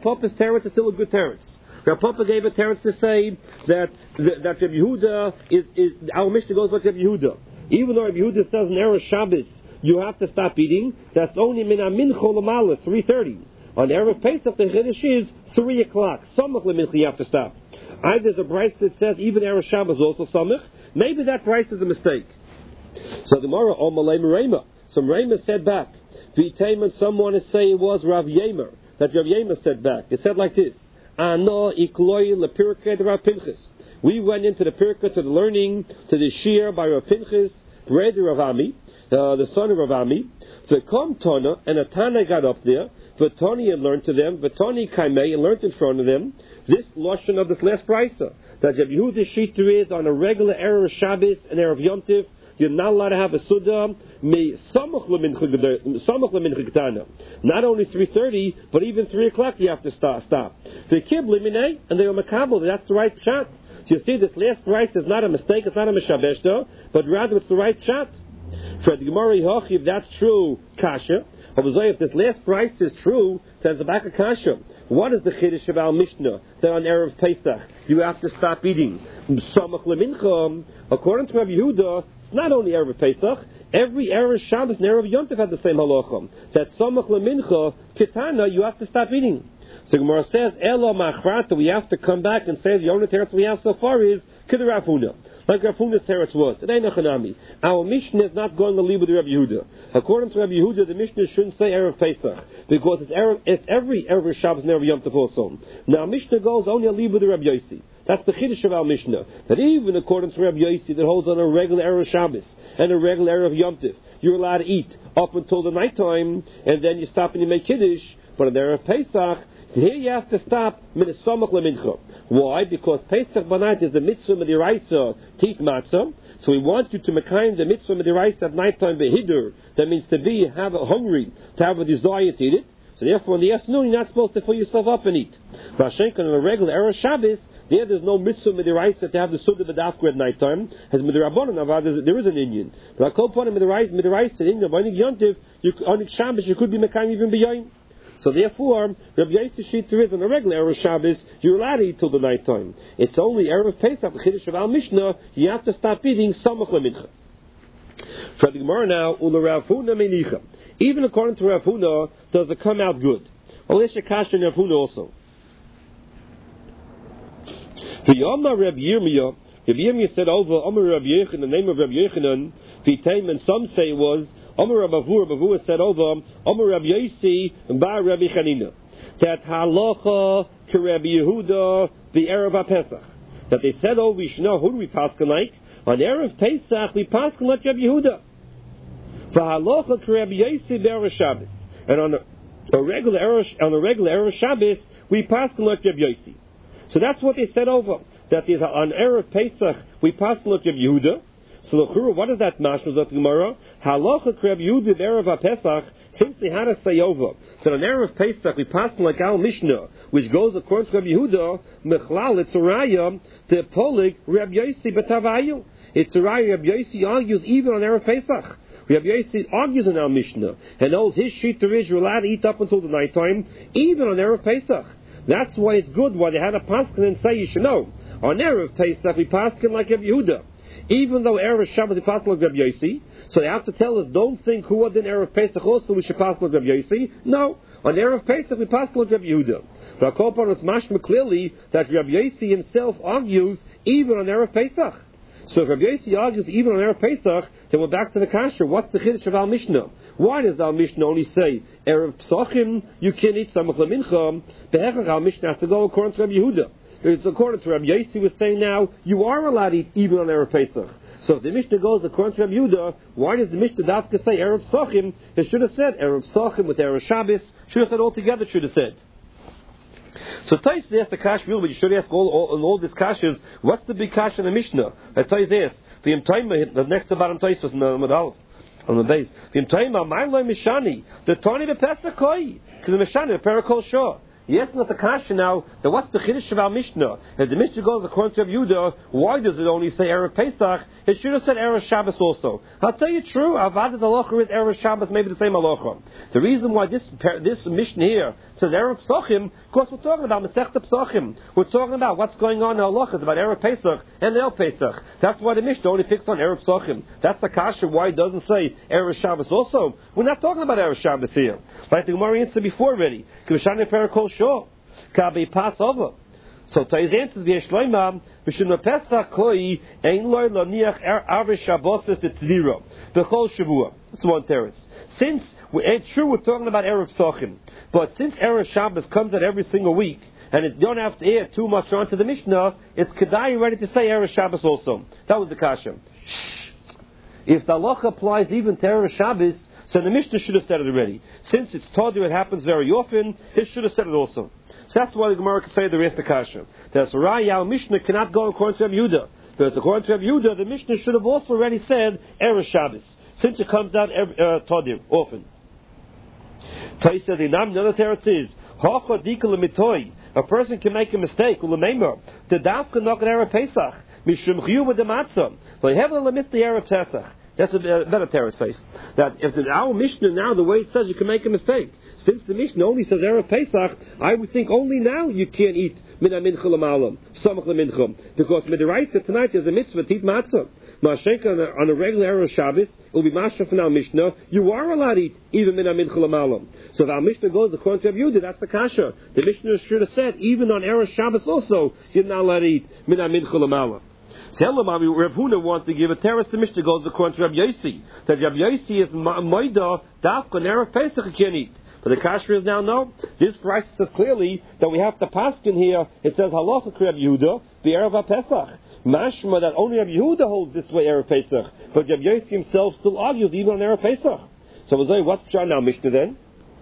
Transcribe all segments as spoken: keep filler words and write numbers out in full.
Papa's teretz is still a good teretz. Rav Papa gave a teretz to say that that, that Rabbi Yehuda is, is our Mishnah goes like Rabbi Yehuda. Even though Rabbi Yehuda says in Erev Shabbos you have to stop eating, that's only min mincha l'mala, three thirty. On Erev Pesach the chiddush is three o'clock. Samach l'mincha you have to stop. Either there's a brayso that says even Erev Shabbos also samach. Maybe that brayso is a mistake. So the Gemara on Malay Merema. So Merema said back. V'itayman someone is saying it was Rav Yemer. That Rav Yemer said back. It said like this. Ano ikloy lepirkei Rav Pinchas. We went into the pirkei to the learning to the shir by Rav Pinchas, brother Rav Ami, uh, the son of Rav Ami. V'kom Tana, and a Tana got up there. V'tani and learned to them. V'tani kaimei and learned in front of them. This lashon of this last brayso that Rav Yehuda shita is on a regular Erev Shabbos and Erev Yom Tov. You're not allowed to have a suda me samach lemincha ketana. Not only three thirty, but even three o'clock you have to stop. Stop. The kib liminay, and they were makabel. That's the right shot. So you see, this last price is not a mistake. It's not a mishabesh though, but rather it's the right shot. For the Gemara Hochi, if that's true, kasha. If this last price is true, says the back of kasha. What is the chiddush of our Mishnah that on Erev Pesach you have to stop eating? Samach lemincha. According to Rabbi Yehuda, it's not only Erev Pesach. Every Erev Shabbos and Erev Yom Tov had the same halacha. That samach lemincha kitana you have to stop eating. So Gemara says elo machrata we have to come back and say the only teretz we have so far is kiddur Rav Huna. Like Rav Huna's teretz was. It ain't a chanami. Our Mishnah is not going to leave with Rabbi Yehuda. According to Rabbi Yehuda, the Mishnah shouldn't say Erev Pesach because it's, Erev, it's every Erev Shabbos and Erev Yom Tov also. Now Mishnah goes only a leave with Rabbi Yossi. That's the chiddush of our Mishnah. That even according to Rabbi Yossi that holds on a regular Erev Shabbos and a regular Erev Yom Tov, you're allowed to eat up until the nighttime and then you stop and you make kiddush. But on the Erev Pesach, here you have to stop min samach lemincha. Why? Because Pesach Banait is the mitzvah mediraisa teeth matzah. So we want you to mekayim the mitzvah mediraisa at nighttime behidur. That means to be have a hungry, to have a desire to eat it. So therefore, in the afternoon, you're not supposed to fill yourself up and eat. Vashenkan on a regular Erev Shabbos, there there's no mitzvah mediraisa to have the suda b'dafka at nighttime. As midirabanan, there is an Indian. But I call upon a mediraisa in the Vaynik Yontiv, on Shabbos you could be mekayim even b'yoyim. So therefore, Rabbi Yossi shita is on a regular Erev Shabbos, you're allowed to eat till the night time. It's only Erev Pesach, the chiddush of our Mishnah, you have to stop eating samach lemincha. For the Gemara now, ula Rav Huna menicha. Even according to Rav Huna, does it come out good? Well, there's a kasha in Rav Huna also. For Yomna Rabbi Yirmiyah, Rabbi Yirmiyah said over Omer Rabbi Yechon, in the name of Rabbi Yechonon, V'itayim, and some say it was Omer Rabbi Avur, Rabbi Avur said over Omer Rabbi Yossi and Bar Rabbi Chanina that halacha to Rabbi Yehuda the Erev HaPesach that they said over Yishna, who do we paskin like? On Erev Pesach we paskin like Rabbi Yehuda for halacha to Rabbi Yossi Erev Shabbos, and on a, a regular Erev, on a regular Erev Shabbos we paskin like Rabbi Yossi. So that's what they said over that is on Erev Pesach we paskin like Rabbi Yehuda. So what is that mashma of the Gemara? Halacha Rabbi Yehuda Erev HaPesach, since they had a say over that on Erev Pesach we pass like our Mishnah, which goes according to Rabbi Yehuda, Mechlal it's a raya to polig Rabbi Yossi b'tavayu. It's a raya Rabbi Yossi argues even on Erev Pesach. Rabbi Yossi argues in our Mishnah and holds his shita is you're allowed to eat up until the night time, even on Erev Pesach. That's why it's good why they had a paskin and say you should know on Erev Pesach we paskin like Rabbi Yehuda. Even though Erev Shabbos is passed like Rabbi Yossi, so they have to tell us, don't think who are in Erev Pesach also we should pass like Rabbi Yossi. No, on Erev Pesach we pass like Rabbi Yehuda. But I call upon us mashma clearly that Rabbi Yossi himself argues even on Erev Pesach. So if Rabbi Yossi argues even on Erev Pesach, then we're back to the kasha. What's the chiddush of our Mishnah? Why does our Mishnah only say Erev Pesachim you can't eat samach lemincha? Behechach our Mishnah has to go according to Rabbi Yehuda. It's according to Rabbi Yossi was saying now, you are allowed to eat even on Erev Pesach. So if the Mishnah goes according to Rabbi Yehuda, why does the Mishnah Dafka say Erev Pesachim? It should have said Erev Pesachim with Erev Shabbos. Should have said all together, should have said. So Tais asked the Kash but you should ask all, all, all these Kashas, what's the big Kash in the Mishnah? That Tais asked, the Imtaima, the next to bottom Tais was in the Medal, on the base. The Imtaima, my loy Mishani, the Tani the Pesach Koi, because the Mishani, the Parakol Shah. Yes, not the kasha now. Then what's the chiddush of our Mishnah? If the Mishnah goes according to Rabbi Yehuda, why does it only say Erev Pesach? It should have said Erev Shabbos also. I'll tell you true. Avodas halacha is Erev Shabbos, maybe the same halacha. The reason why this this Mishnah here says Erev Pesachim, of course, we're talking about Masechta Pesachim. We're talking about what's going on in halachas about Erev Pesach and El Pesach. That's why the Mishnah only picks on Erev Pesachim. That's the kasha why it doesn't say Erev Shabbos also. We're not talking about Erev Shabbos here. Like the Gemara answered before already. Kivashani Perakol Shor. Kabi Passover. So Tai's answer is V'yeshloima V'shim Pesach Koi Ein Loi Lo Niach Arve Shabbos Tzira B'chol Shavua. That's one teretz. Since we ain't true, we're talking about Erev Pesachim, but since Erev Shabbos comes out every single week, and it, you don't have to add too much onto the Mishnah, it's Kedai ready to say Erev Shabbos also. That was the kasha. If the halacha applies even to Erev Shabbos, so the Mishnah should have said it already. Since it's told you it happens very often, it should have said it also. So that's why the Gemara can say the rest of the kasha. That Raya Mishnah cannot go according to Rabbi Yehuda. But according to Rabbi Yehuda, the Mishnah should have also already said Erev Shabbos, since it comes out every, uh, Todir, often. Tai said, the other teretz is, Hacha dika lemitoi. A person can make a mistake. Ulemeimer, the dafka knock at Erev Pesach. Mishum chiyuv d'matzah. They have a limit the Erev Pesach. That's a better teretz face. That if the, our Mishnah now, the way it says, you can make a mistake. Since the Mishnah only says Erev Pesach, I would think only now you can't eat mina mincha l'malam, samach l'mincha, because midiraisa tonight there's a mitzvah to eat matzah. Ma'ashenka on, on a regular Erev Shabbos, it will be mashra from our Mishnah. You are allowed to eat even mina mincha l'malam. So if our Mishnah goes according to Rabbi Yehuda, that's the kasha. The Mishnah should have said even on Erev Shabbos also you're not allowed to eat mina mincha l'malam. Tell them, Rav Huna wants to give a teretz to Mishnah goes according to Rabbi Yossi, that Rabbi Yossi is moida dafka Erev Pesach you can't eat. But the kasha is now no. This price says clearly that we have to paskin here. It says halacha Rabbi Yehuda the Erev Pesach. Mashma that only Rabbi Yehuda holds this way Erev Pesach, but Rabbi Yossi himself still argues even on Erev Pesach. So we'll say what's pshat now Mishnah then?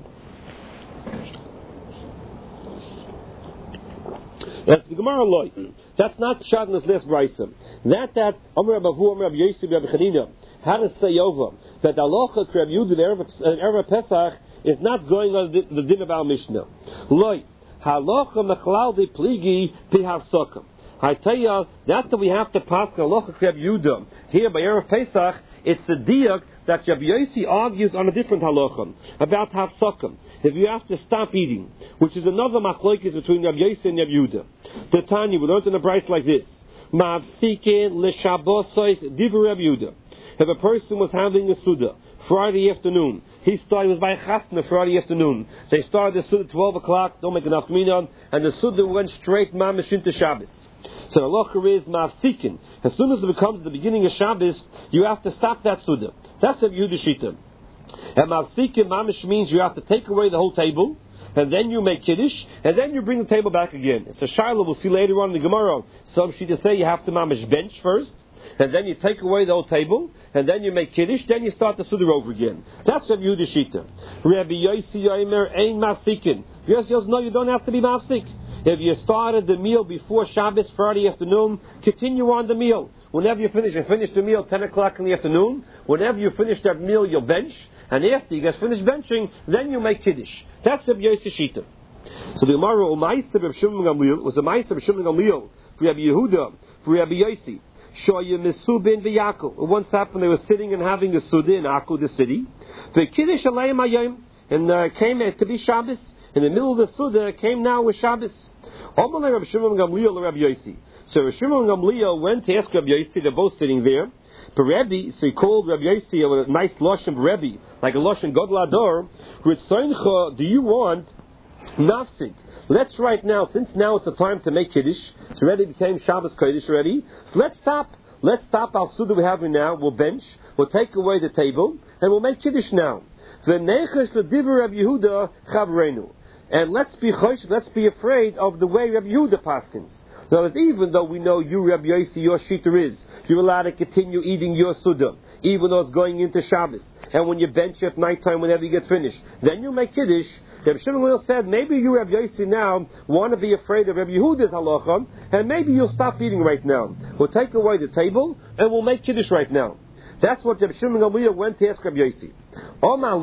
That's the Gemara loy. That's not pshat in this last brayso. That that Amar Rabbi Avu Amar Rabbi Yossi Rabbi Chanina had to say over that halacha Rabbi Yehuda the Erev Pesach is not going on the, the din of our Mishnah. Loy halacha mechlal de pligi pihafsokam. I tell you that that we have to pass halacha Rabbi Yehuda here by Erev Pesach. It's the diak that Rabbi Yossi argues on a different halacha about hafsokam. If you have to stop eating, which is another machlokes between Rabbi Yossi and Rabbi Yehuda. The Tanya we learned in a brayso like this: Ma'afsikin l'shabbosos divrei Rabbi Yehuda. If a person was having a suda Friday afternoon, he started, it was by chasna Friday afternoon. They started the suda at twelve o'clock, don't make enough minon, and the suda went straight mamish into Shabbos. So the halacha is ma'afsikin. As soon as it becomes the beginning of Shabbos, you have to stop that suda. That's Rabbi Yehuda shita. And ma'afsikin mamish means you have to take away the whole table, and then you make kiddush, and then you bring the table back again. It's a shiloh we'll see later on in the Gemara. Some shita say you have to mamish bench first, and then you take away the whole table, and then you make kiddush, then you start the suda over again. That's Rabbi Yehuda shita. Rabbi Yossi Yomer ein ma'afsikin. Yossi says no, you don't have to be ma'afsik. If you started the meal before Shabbos Friday afternoon, continue on the meal. Whenever you finish, you finish the meal ten o'clock in the afternoon. Whenever you finish that meal, you'll bench. And after you get finished benching, then you make kiddush. That's Rabbi Yossi shita. So the Gemara Umaisa Rabbi Shimon Gamliel was a Maisa Rabbi Shimon Gamliel for Rabbi Yehuda, for Rabbi Yossi. Shoya Mesubin v'Yakov. Once happened they were sitting and having a suda in Akko, the city. The kiddush alayim hayom, and uh, came to be Shabbos. In the middle of the suda came now with Shabbos. Amalei Rabbi Shimon Gamliel Rabbi Yossi. So Rabbi Shimon Gamliel went to ask Rabbi Yossi. They're both sitting there. But Rebbe, so he called Rabbi Yossi with a nice lashon Rebbe, like a lashon Godel Ador. Ritzoncha, do you want mafsik? Let's right now, since now it's the time to make kiddush. It's already became Shabbos Kodesh already. So let's stop. Let's stop our suda we're having now. We'll bench. We'll take away the table and we'll make kiddush now. V'nechesh l'divrei Rabbi Yehuda chavreinu. And let's be chosh, let's be afraid of the way Rabbi Yehuda paskins. So that even though we know you, Rabbi Yossi, your shita is, you're allowed to continue eating your suda, even though it's going into Shabbos. And when you bench at nighttime, whenever you get finished, then you make kiddush. Rabbi Shimon Gamliel said, maybe you, Rabbi Yossi, now want to be afraid of Rabbi Yehuda's halacha, and maybe you'll stop eating right now. We'll take away the table, and we'll make kiddush right now. That's what Rabbi Shimon Gamliel went to ask Rabbi Yossi. Oh, Maloi.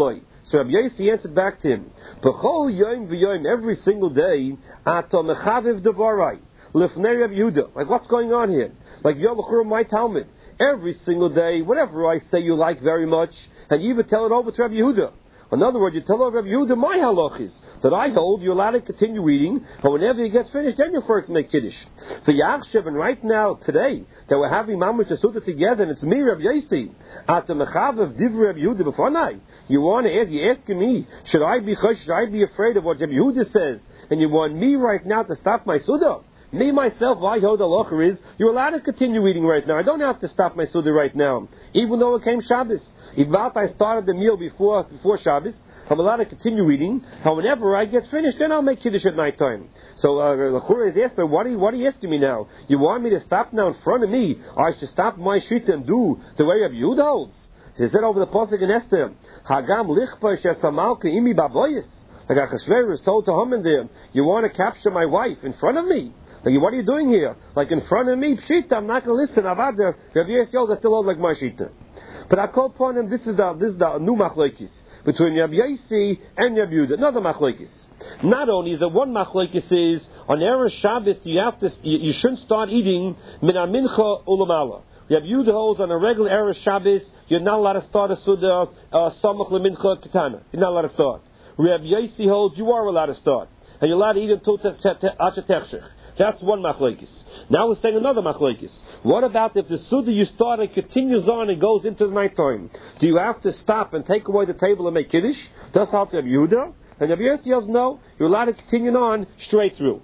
So Rabbi Yossi answered back to him, B'chol yom v'yom, every single day, ato mechaviv devarai, lifnei Rabbi Yehuda. Like, what's going on here? Like, Yolachur, my Talmud. Every single day, whatever I say you like very much, and you even tell it over to Rabbi Yehuda. In other words, you tell over Rabbi Yehuda my halach is that I hold you're allowed to continue eating, and whenever it gets finished, then you're first to make kiddush. For Yachshav, and right now, today, that we're having Mamash Asuta together, and it's me, Rabbi Yossi, at the Mechav of Divrei Rabbi Yehuda b'fanai. You want to ask, you're asking me, should I be should I be afraid of what Rabbi Yehuda says, and you want me right now to stop my Suda? Me, myself, I hold the halacha is, you're allowed to continue eating right now. I don't have to stop my Suda right now, even though it came Shabbos. Even if I started the meal before before Shabbos, I'm allowed to continue eating. And whenever I get finished, then I'll make Kiddush at night time. So the Chura is asking, what are, you, what are you asking me now? You want me to stop now in front of me, or I should stop my shita and do the way Rabbi Yehuda holds? He said over the Pasuk in Esther, Hagam lichpa shesamalka imi baboyis. Like Achashverosh told to Haman there, you want to capture my wife in front of me? Like, what are you doing here? Like in front of me, pshita, I'm not going to listen. Avada, Rabbi Yossi holds I still hold like my shita. But I call upon him, this is the, this is the new machlokes between Rabbi Yossi and Rabbi Yehuda, another machlokes. Not only is there one machlokes is, on Erev Shabbos, you have to, you, you shouldn't start eating min mincha ulamala. Rabbi Yehuda holds on a regular Erev Shabbos, you're not allowed to start a Suda, uh, samach lemincha katana. You're not allowed to start. Rabbi Yossi holds you are allowed to start. And you're allowed to eat until Asher Techshech. That's one machlokes. Now we're saying another machlokes. What about if the Suda you started continues on and goes into the night time? Do you have to stop and take away the table and make Kiddush? Does help Rabbi Yehuda? And Rabbi Yossi says no, you're allowed to continue on straight through.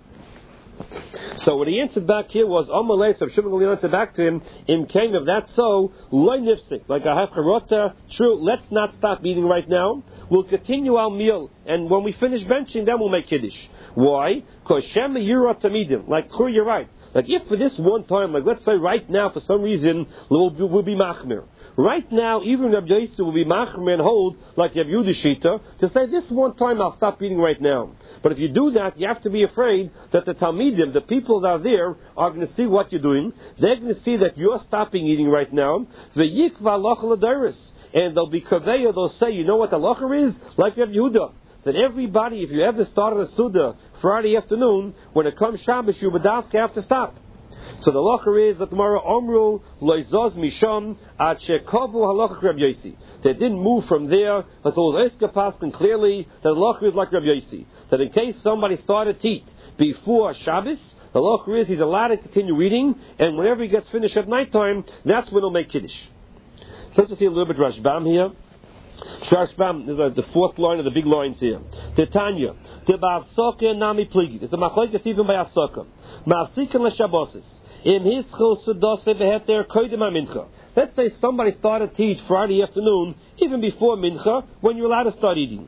So what he answered back here was, Amalei, so Shimon Gamliel answered back to him, in came if that's so, loy nifsik, like a hafkarota, true, let's not stop eating right now, we'll continue our meal, and when we finish benching, then we'll make Kiddush. Why? Because Shema Yura Tamidim, like, sure, you're right. Like, if for this one time, like, let's say right now, for some reason, we'll be, we'll be machmir. Right now, even Rabbi Yossi will be machmir and hold, like Rabbi Yehuda Shita, to say, this one time I'll stop eating right now. But if you do that, you have to be afraid that the Talmidim, the people that are there, are going to see what you're doing. They're going to see that you're stopping eating right now. V'yikva halacha l'dairis. And they'll be kaveya, they'll say, you know what the halacha is? Like Rabbi Yehuda. That everybody, if you ever started a Suda Friday afternoon, when it comes Shabbos, you would have to stop. So the halacha is that tomorrow Omru loizos misham ad shekavu halacha Rabbi Yossi. They didn't move from there until the Eska Paskin clearly that the halacha is like Rabbi Yossi. That in case somebody started to eat before Shabbos, the halacha is he's allowed to continue eating, and whenever he gets finished at night time, that's when he'll make Kiddush. So let's just see a little bit Rashbam here. Rashbam is like the fourth line of the big lines here. Titania, Tebavsoka nami pligi. It's a machlokes even by Afsoka. Ma'asikin l'shabbosis. In his chosudose beheter koydem mincha. Let's say somebody started to eat Friday afternoon, even before mincha, when you're allowed to start eating.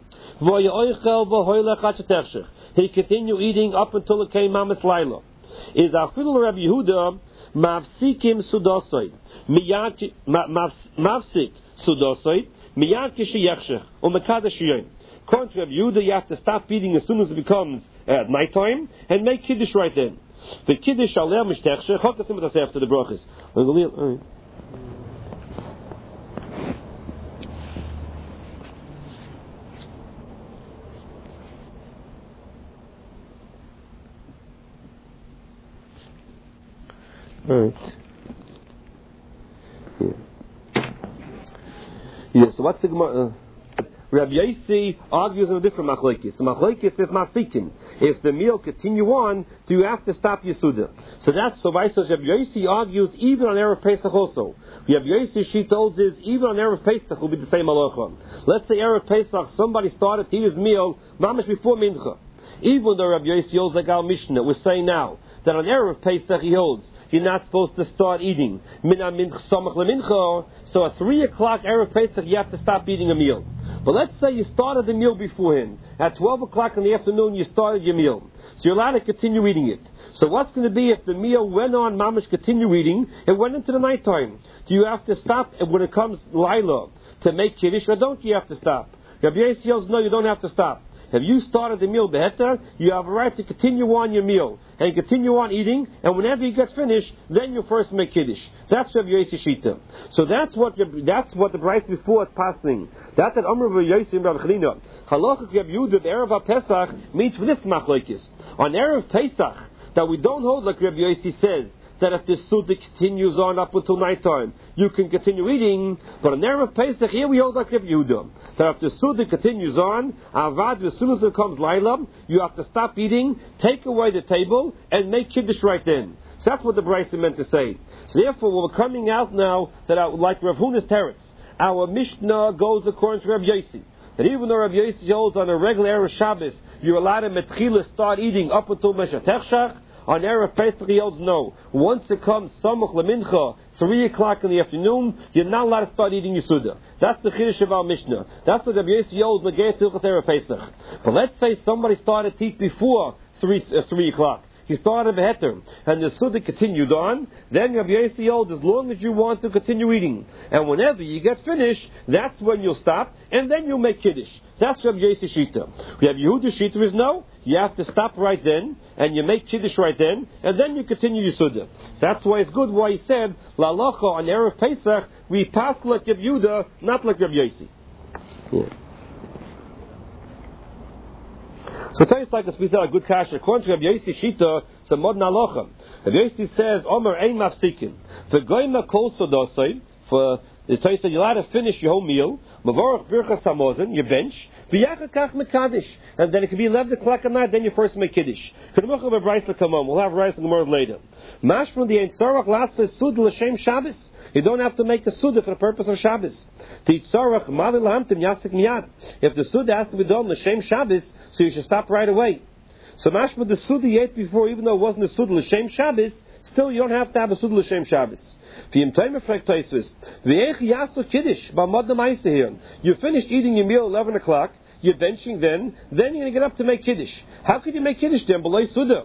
He continued eating up until it came Mamas Laila. Is Afil Rabbi Yehuda mafsikim sudosoi mafsik sudosoi miyad kishiyachshech or mekadesh yoyim. According to Rabbi Yehuda, you have to stop eating as soon as it becomes at night time and make kiddush right then. The kiddush aleh mishtechshech. Chok tasim b'taseh after the brachas. All right. Yeah. Yeah. So what's the Gemara? Uh, Rabbi Yossi argues in a different machlokes. So machlokes is masikin. If the meal continue on, do you have to stop your suda? So that's so. Vice versa. Rabbi Yossi argues even on Erev Pesach also. Rabbi Yossi she told is even on Erev Pesach will be the same halacha. Let's say Erev Pesach somebody started to eat his meal mamash before mincha. Even though Rabbi Yossi holds like our Mishnah, we're saying now that on Erev Pesach he holds you're not supposed to start eating. So at three o'clock Erev Pesach you have to stop eating a meal. But let's say you started the meal beforehand. At twelve o'clock in the afternoon you started your meal. So you're allowed to continue eating it. So what's going to be if the meal went on, mamash continue eating, and went into the nighttime? Do you have to stop when it comes Laila to make Kiddush, or don't you have to stop? Rabbi Yossi says, no, you don't have to stop. If you started the meal beheter, you have a right to continue on your meal and continue on eating, and whenever you get finished, then you first make kiddush. That's Rabbi Yossi Shita. So that's what that's what the price before is passing. That's that Amr Rabbi Yossi and Rabbi Chanina. Halacha Rabbi Yehuda Erev Pesach means for this machlokes. On Erev Pesach, that we don't hold like Rabbi Yossi says, that if the Suda continues on up until night time, you can continue eating. But on Erev Pesach, here we hold like Rabbi Yehuda, that if the Suda continues on, Avad, as soon as it comes Laila, you have to stop eating, take away the table, and make Kiddush right then. So that's what the Brisa meant to say. So therefore, we're coming out now that our, like Rav Huna's Teretz, our Mishnah goes according to Rabbi Yossi. That even though Rabbi Yossi holds on a regular Erev Shabbos, you're allowed to metchila start eating up until Mesha Techshach. On Erev Pesach, he holds no. Once it comes Samuch Lemincha, three o'clock in the afternoon, you're not allowed to start eating Yisuda. That's the Chiddush of our Mishnah. That's what Rabbi Yossi holds Megei Tilchas Erev Pesach. But let's say somebody started to eat before three, uh, three o'clock. He started a heter, and the Suda continued on. Then Rabbi Yossi holds as long as you want to continue eating. And whenever you get finished, that's when you'll stop, and then you'll make Kiddush. That's Rabbi Yossi Shita. We have Yehuda Shita is no. You have to stop right then, and you make Kiddush right then, and then you continue your Suda. So that's why it's good why he said, La Lacha on Erev Pesach, we pass like Rabbi Yehuda, not like Rabbi Yossi. Yeah. So it tastes like a special a good kasha. According to Rabbi Yossi Shita, it's a modern halacha. Rabbi Yossi says, Omer ein mafsikin. For goyma kol sodosai, for it says that you're allowed to finish your whole meal, mavorach birchas hamozin, your bench, v'yachakach mekadosh, and then it can be eleven o'clock at night, then you first make kiddush. We'll have rice and gemara later. Mashma the ein tzarach lasa sud l'shem Shabbos. You don't have to make a suda for the purpose of Shabbos. If the suda has to be done l'shem Shabbos, so you should stop right away. So mashma the suda you ate before, even though it wasn't a suda l'shem Shabbos, still you don't have to have a suda l'shem Shabbos. You finished eating your meal at eleven o'clock, you're benching then, then you're going to get up to make kiddush. How could you make kiddush then below suda?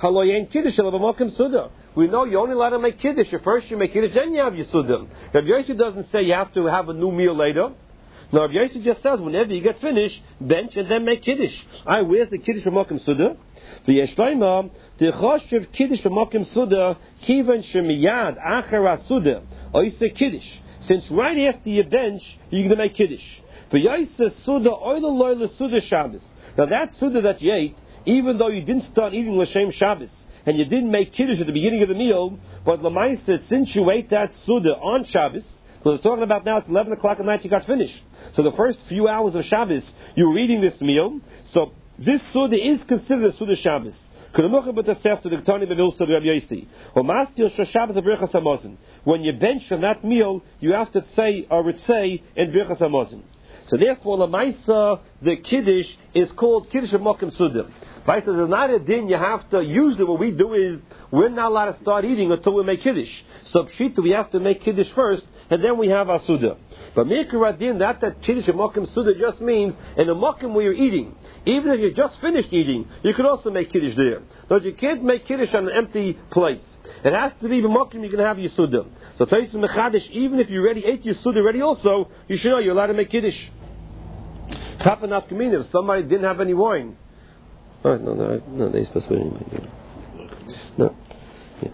We know you're only allowed to make kiddush. First you make kiddush, then you have your suda. Rabbi Yossi doesn't say you have to have a new meal later. No, Rabbi Yossi just says whenever you get finished, bench and then make kiddush. I where's the kiddush from Mokim Suda? The Yeshleima, the Choshev kiddush from Mokim Suda, Kivan Shemiyad Achara Suda. Or you say kiddush. Since right after you bench, you're going to make kiddush. The Yossi Suda Oila Loila Suda Shabbos. Now that Suda that you ate, even though you didn't start eating L'Shem Shabbos, and you didn't make kiddush at the beginning of the meal, but Lamaisa, since you ate that Suda on Shabbos, what we're talking about now, it's eleven o'clock at night, you got finished. So the first few hours of Shabbos, you were eating this meal, so this Suda is considered a Suda Shabbos. When you bench on that meal, you have to say or ritzay in Birchas Hamazon. So therefore, Lamaisa, the Kiddush is called Kiddush of Mokim Suda. Right? So there's not a din you have to, usually what we do is, we're not allowed to start eating until we make Kiddush. So Pshita, we have to make Kiddush first, and then we have our Suda. But Mikra Din, that that Kiddush of Mokim Suda just means, in a Mokim where you're eating, even if you just finished eating, you can also make Kiddush there. But you can't make Kiddush on an empty place. It has to be the Mokim you can have your Suda. So Taisus Mechadish, even if you already ate your Suda already also, you should know you're allowed to make Kiddush. Kapanaf Kamina, if somebody didn't have any wine. Oh, no, no, no, they're supposed to be. No. Yeah.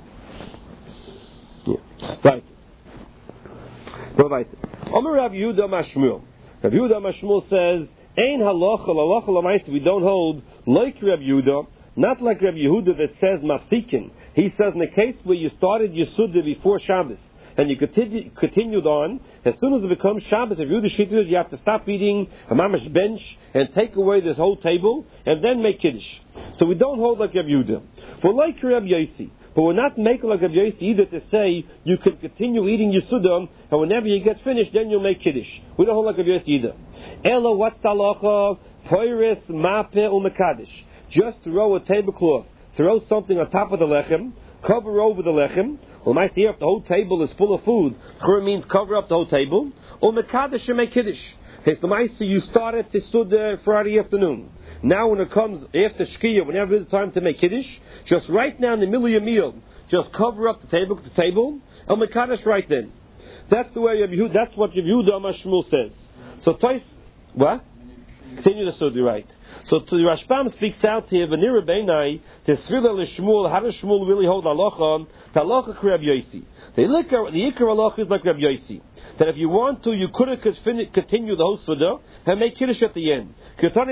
Yeah. Right. Go right. Omer Rav Yehuda Mashmuel. Rav Yehuda Mashmuel says, Ein halacha, halacha l'maisa, we don't hold like Rav Yehuda, not like Rav Yehuda that says mafsikin. He says in the case where you started your Suda before Shabbos, and you continue, continued on, as soon as it becomes Shabbos, if you do the Shittas, you have to stop eating a mamash bench and take away this whole table and then make Kiddush. So we don't hold like Rabbi Yehuda. We're like Rabbi Yossi, but we're not making like Rabbi Yossi either to say you can continue eating your Suda and whenever you get finished, then you'll make Kiddush. We don't hold like Rabbi Yossi either. Ella, what's the halacha? Poiris, mape, umekadish. Just throw a tablecloth, throw something on top of the lechem, cover over the lechem. Well, my see if the whole table is full of food, Chur means cover up the whole table. Or Mekadosh and make Kiddush. So you started the Suda Friday afternoon. Now when it comes after Shkiyah, whenever it's time to make Kiddush, just right now in the middle of your meal, just cover up the table, the table, and Mekadosh right then. That's the way Yehuda, that's what Yehuda Mashmuel says. So twice, what? Continue the Suda, right. So to the Rashbam speaks out here, V'nira beinai, Tesrila l'Shmuel, how does Shmuel really hold halacha? Halacha k'Rab Yosi. The Ikar, the Ikar halacha is like Rab Yosi. That if you want to, you could have continue the whole Suda and make Kiddush at the end. Like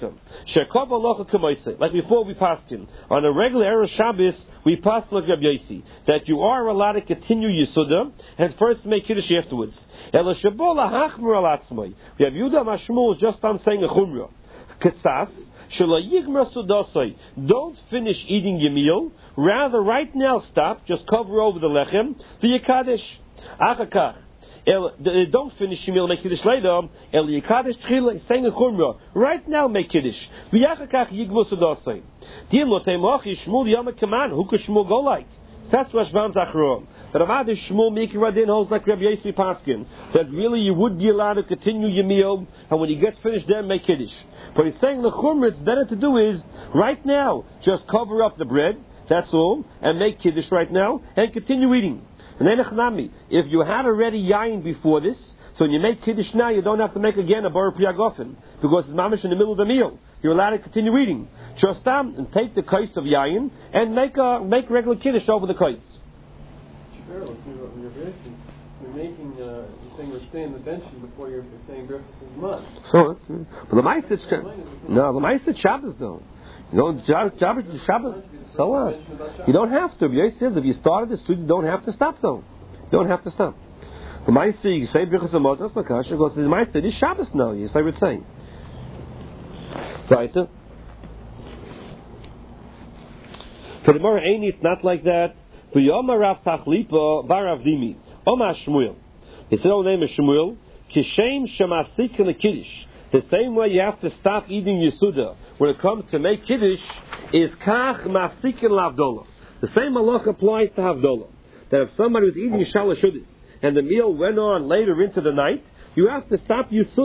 before we passed him. On a regular Erev Shabbos, we passed like Rab Yosi. That you are allowed to continue your Suda and first make Kiddush afterwards. We have Yudah Mashmul just on saying a Chumrah. Ketzas. Don't finish eating your meal. Rather, right now, stop. Just cover over the lechem. V'yikadesh. Achakach. Don't finish your meal. Make kiddush later. El yikadesh tchila. Saying a chumrah. Right now, make kiddush. V'yachakach yigmu sudosay. Dim lotemochi shmul yom kaman. Who could Shmuel go like? That's Rashbam Zachron. That Avad Shmuel Mikradin holds like Rabbi Yosi Paskin. That really you would be allowed to continue your meal, and when he gets finished, then make kiddush. But he's saying the chumrah, it's better to do is right now just cover up the bread. That's all, and make kiddush right now, and continue eating. And then if you had already yayin before this, so when you make kiddush now, you don't have to make again a bar priyagofen because it's mamish in the middle of the meal. You're allowed to continue eating. Just um, and take the kais of yayin and make a make regular kiddush over the kais. You're making, uh, you're saying we're staying the bench before you're saying breakfast is mud. So, but the mice it's no, the mice it's Shabbos though. You don't Shabbos, Shabbos. So what? You don't have to. If you started the student, you don't have to stop though. You don't have to stop. The mice you say breakfast is mud. That's not kasha because the mice it is Shabbos now. Yes, I would say. Right. For the Mara Aini, it's not like that. For Yom Rav Tachlipa Barav Dimi Omar Shmuel. His own name is Shmuel. Kishem Shemasik Kiddush. The same way you have to stop eating your Suda when it comes to make Kiddush is Kach Mafsik Lavdola. The same halach applies to Havdola. That if somebody was eating Shalosh Shudas and the meal went on later into the night, you have to stop your Suda.